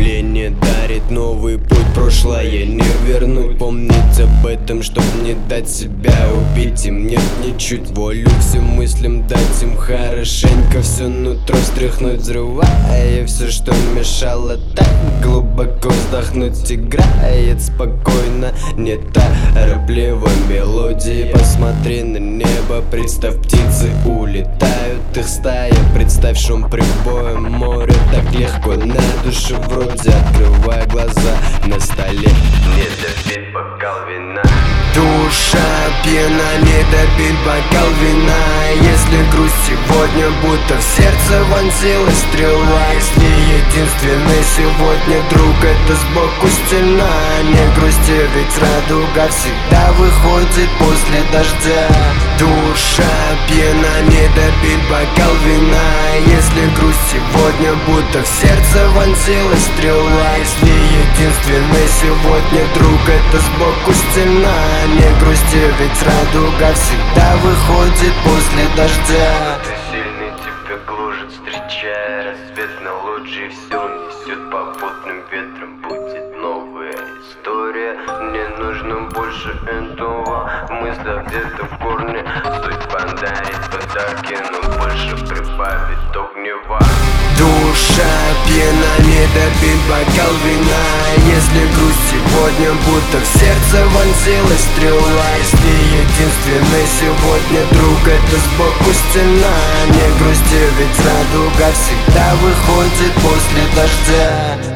Вдохновление дарит новый путь, прошлое не вернуть. Помнить об этом, чтоб не дать себя убить. Им нет ничуть волю всем мыслям, дать им хорошенько все нутро стряхнуть, взрывая все, что мешало. Так глубоко вздохнуть, играет спокойно, не торопливо мелодии. Посмотри на небо, представь, птицы улетают, их стая. Представь шум прибоя, море так легко на душе вроде. Открывай глаза, на столе не допить бокал вина. Душа пьяна, не допить бокал вина. Если грусть сегодня будто в сердце вонзилась стрела. Если единственный сегодня друг, это сбоку стена. Не грусти, ведь радуга всегда выходит после дождя. Душа пьяна, не допить бокал вина. Если грусть сегодня будто в сердце вонзилась стрела. Если единственный сегодня друг, это сбоку стена. Не грусти, ведь радуга всегда выходит после дождя. Ты сильный, тебя гложет, встречая рассвет на лоджии. Все несет попутным ветром, будет новая история. Мне нужно больше этого, мысля где-то в корне. Судьба дарит подарки, но больше прибавит огнева. Душа пьяна, не допить бокал вина. Если грусть сегодня будто в сердце вонзилась стрела. Если единственный сегодня друг, это сбоку стена. Не грусти, ведь радуга всегда выходит после дождя.